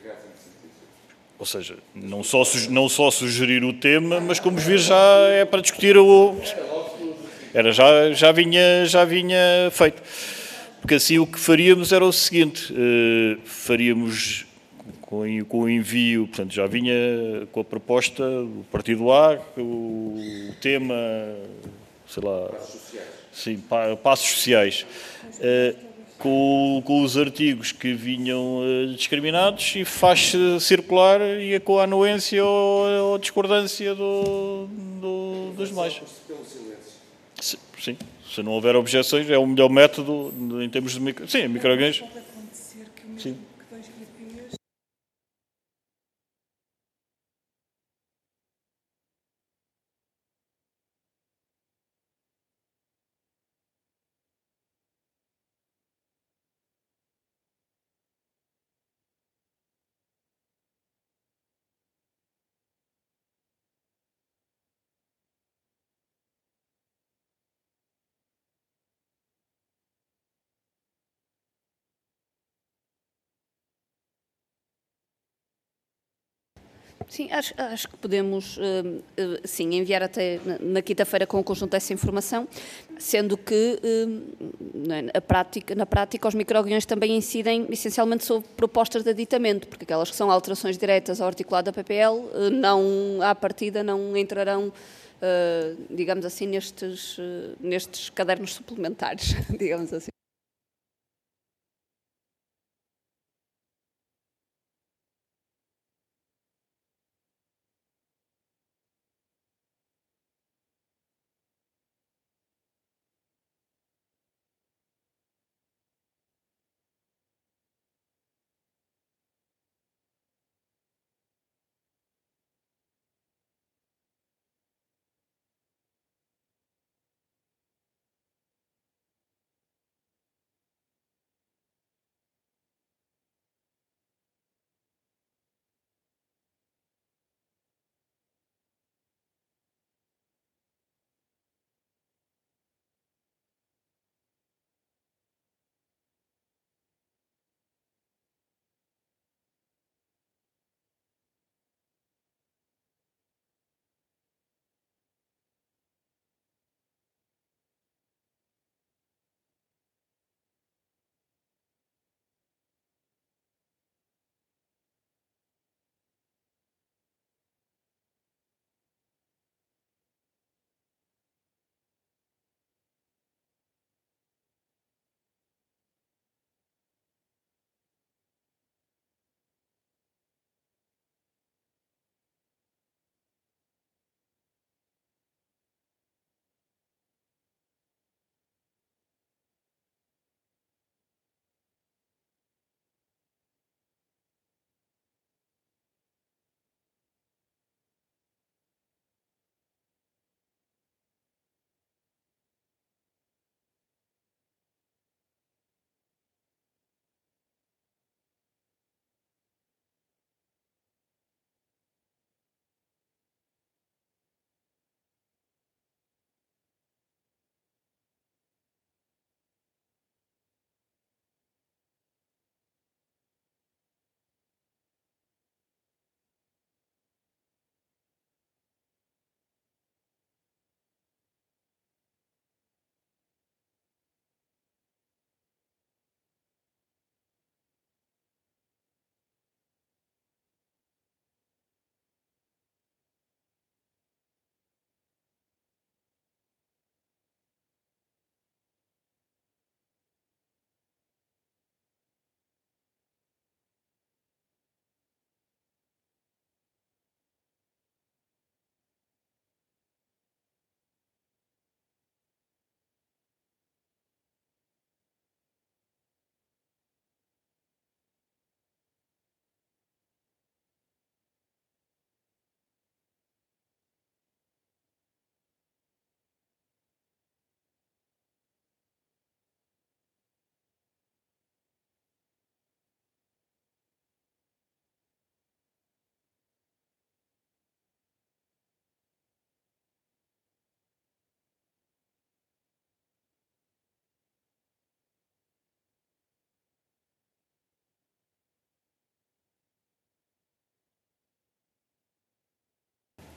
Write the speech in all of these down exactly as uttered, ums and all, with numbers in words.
Ou seja, não só, não só sugerir o tema, mas como ver já é para discutir o... Era, já, já, vinha, já vinha feito. Porque assim o que faríamos era o seguinte, uh, faríamos com, com o envio, portanto já vinha com a proposta do Partido A, o, o tema, sei lá... Passos sociais. Sim, pa, passos sociais. Uh, Com, com os artigos que vinham uh, discriminados e faz-se circular e com a anuência ou, ou discordância do, do, dos demais. Sim, sim, se não houver objeções, é o melhor método em termos de micro... Sim, micro-agressões. Pode acontecer que mesmo sim. Que dois V Ps... Sim, acho, acho que podemos, sim, enviar até na quinta-feira com o conjunto dessa informação, sendo que na prática, na prática os micro-agressões também incidem essencialmente sobre propostas de aditamento, porque aquelas que são alterações diretas ao articulado da P P L, não, à partida, não entrarão, digamos assim, nestes, nestes cadernos suplementares, digamos assim.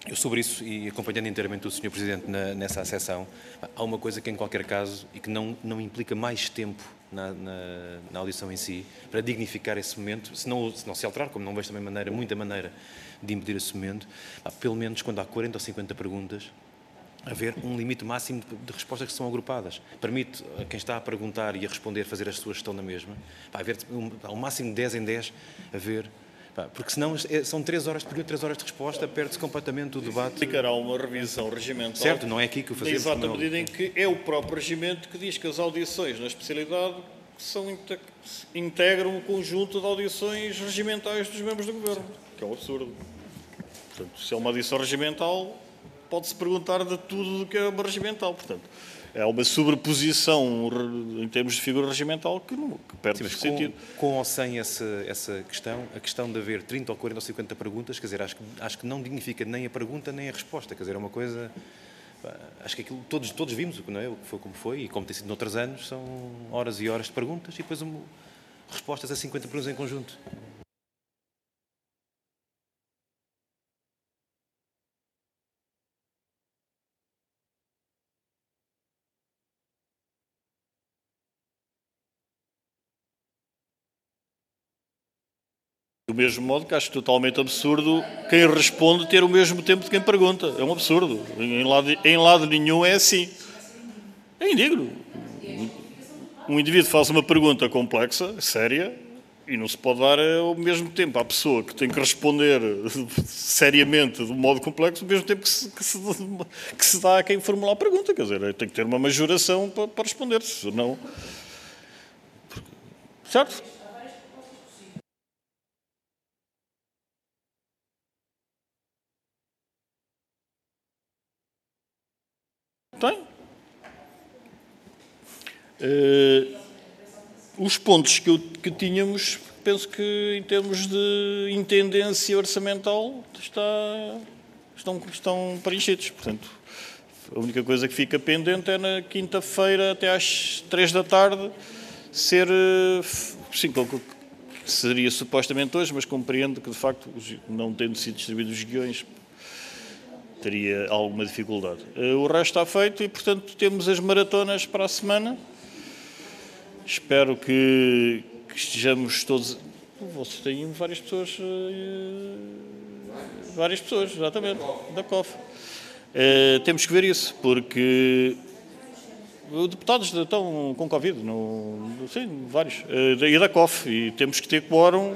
Eu sobre isso, e acompanhando inteiramente o senhor Presidente na, nessa acessão, há uma coisa que em qualquer caso, e que não, não implica mais tempo na, na, na audição em si, para dignificar esse momento, se não se, não se alterar, como não vejo também maneira, muita maneira de impedir esse momento, pelo menos quando há quarenta ou cinquenta perguntas, haver um limite máximo de respostas que são agrupadas. Permite a quem está a perguntar e a responder fazer a sua gestão na mesma, pá, haver um, ao máximo de dez em dez, haver... Porque senão são três horas de período, três horas de resposta, perde-se completamente o debate. Ficará uma revisão regimental. Certo, não é aqui que o fazemos. Na exata medida em que é o próprio regimento que diz que as audições na especialidade são, integram o conjunto de audições regimentais dos membros do Governo, que é um absurdo. Portanto, se é uma audição regimental, pode-se perguntar de tudo do que é uma regimental. Portanto, é uma sobreposição em termos de figura regimental que, não, que perde o sentido. Com, com ou sem essa, essa questão, a questão de haver trinta ou quarenta ou cinquenta perguntas, quer dizer, acho que, acho que não dignifica nem a pergunta nem a resposta. Quer dizer, é uma coisa... Acho que aquilo todos, todos vimos, não é? O que foi como foi, e como tem sido noutros anos, são horas e horas de perguntas e depois um, respostas a cinquenta perguntas em conjunto. Do mesmo modo que acho totalmente absurdo quem responde ter o mesmo tempo de quem pergunta. É um absurdo. Em lado, em lado nenhum é assim. É indigno. Um indivíduo faz uma pergunta complexa, séria, e não se pode dar ao mesmo tempo à pessoa que tem que responder seriamente de um modo complexo, ao mesmo tempo que se, que se, que se dá a quem formular a pergunta. Quer dizer, tem que ter uma majoração para, para responder, senão... Certo? Tem. Uh, os pontos que, eu, que tínhamos, penso que em termos de intendência orçamental está, estão, estão preenchidos. Portanto, a única coisa que fica pendente é na quinta-feira até às três da tarde ser, sim, seria supostamente hoje, mas compreendo que de facto, não tendo sido distribuídos os guiões, teria alguma dificuldade. O resto está feito e, portanto, temos as maratonas para a semana. Espero que, que estejamos todos... Vocês têm várias pessoas... Várias pessoas, exatamente, da C O F. Uh, temos que ver isso, porque os deputados estão com Covid, no, sim, vários, uh, e da C O F, e temos que ter quórum.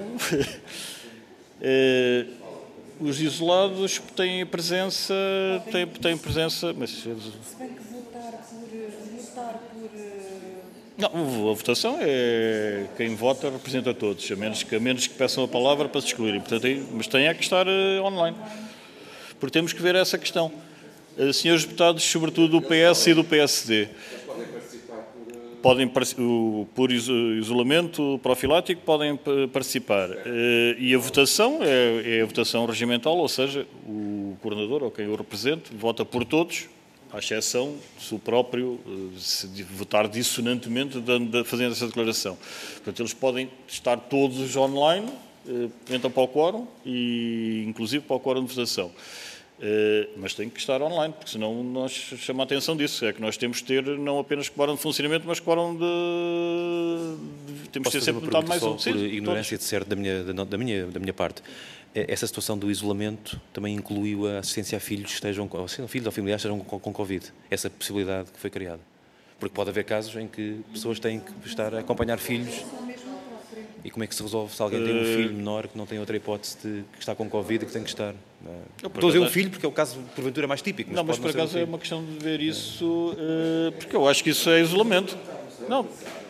uh, Os isolados têm presença, têm, têm presença, mas... Se bem que votar por... Votar por... Não, a votação é... Quem vota representa todos, a menos que, a menos que peçam a palavra para se excluírem. Portanto, mas tem é que estar uh, online. Porque temos que ver essa questão. Uh, senhores deputados, sobretudo do P S e do P S D, podem por isolamento profilático podem participar. E a votação é, é a votação regimental, ou seja, o coordenador ou quem o represente vota por todos, à exceção se o próprio se votar dissonantemente fazendo essa declaração. Portanto, eles podem estar todos online, entram para o quórum e inclusive para o quórum de votação. Uh, mas tem que estar online, porque senão nós chama a atenção disso. É que nós temos que ter não apenas quórum de funcionamento, mas quórum de... de temos Posso que ter sempre metade mais um. Por ignorância de certo da minha, da, minha, da minha parte, essa situação do isolamento também incluiu a assistência a filhos que estejam, ou filhos ou familiares estejam com, com Covid. Essa possibilidade que foi criada. Porque pode haver casos em que pessoas têm que estar a acompanhar filhos. E como é que se resolve se alguém tem um filho menor que não tem outra hipótese de que está com Covid e que tem que estar? Estou a dizer um filho porque é o caso, porventura, mais típico. Mas não, mas por acaso é uma questão de ver isso, porque eu acho que isso é isolamento. Não,